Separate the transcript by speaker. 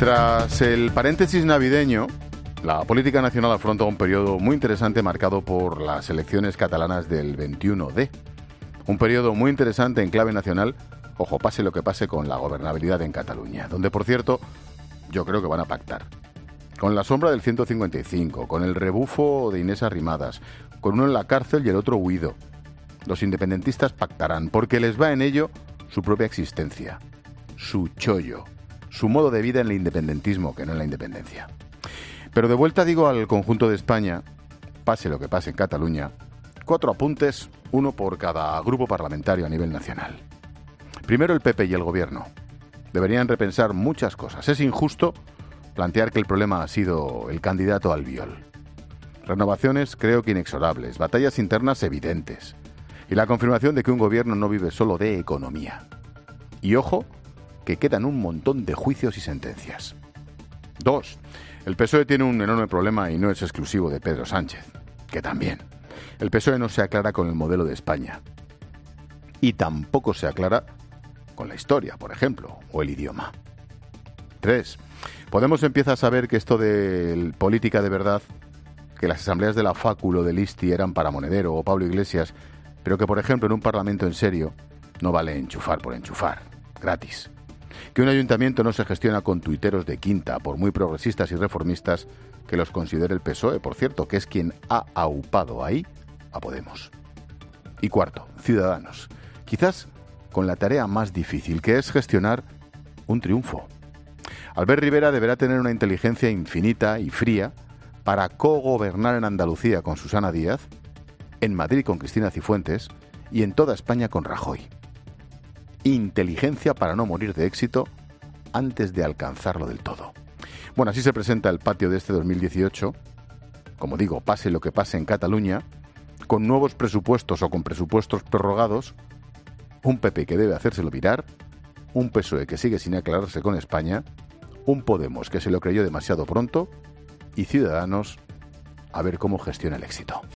Speaker 1: Tras el paréntesis navideño, la política nacional afronta un periodo muy interesante marcado por las elecciones catalanas del 21D. Un periodo muy interesante en clave nacional, ojo, pase lo que pase con la gobernabilidad en Cataluña, donde, por cierto, yo creo que van a pactar. Con la sombra del 155, con el rebufo de Inés Arrimadas, con uno en la cárcel y el otro huido. Los independentistas pactarán, porque les va en ello su propia existencia, su chollo, su modo de vida en el independentismo, que no en la independencia. Pero de vuelta, digo, al conjunto de España, pase lo que pase en Cataluña, 4 apuntes, uno por cada grupo parlamentario a nivel nacional. Primero, el PP y el Gobierno. Deberían repensar muchas cosas. Es injusto plantear que el problema ha sido el candidato Albiol. Renovaciones creo que inexorables, batallas internas evidentes y la confirmación de que un gobierno no vive solo de economía. Y ojo, que quedan un montón de juicios y sentencias. 2. El PSOE tiene un enorme problema y no es exclusivo de Pedro Sánchez, que también. El PSOE no se aclara con el modelo de España. Y tampoco se aclara con la historia, por ejemplo, o el idioma. 3. Podemos empieza a saber que esto de política de verdad, que las asambleas de la Facu o del ISTI eran para Monedero o Pablo Iglesias, pero que, por ejemplo, en un parlamento en serio no vale enchufar por enchufar, gratis. Que un ayuntamiento no se gestiona con tuiteros de quinta, por muy progresistas y reformistas que los considere el PSOE, por cierto, que es quien ha aupado ahí a Podemos. Y cuarto, Ciudadanos. Quizás con la tarea más difícil, que es gestionar un triunfo. Albert Rivera deberá tener una inteligencia infinita y fría para cogobernar en Andalucía con Susana Díaz, en Madrid con Cristina Cifuentes y en toda España con Rajoy. Inteligencia para no morir de éxito antes de alcanzarlo del todo. Bueno, así se presenta el patio de este 2018, como digo, pase lo que pase en Cataluña, con nuevos presupuestos o con presupuestos prorrogados, un PP que debe hacérselo virar, un PSOE que sigue sin aclararse con España, un Podemos que se lo creyó demasiado pronto y Ciudadanos a ver cómo gestiona el éxito.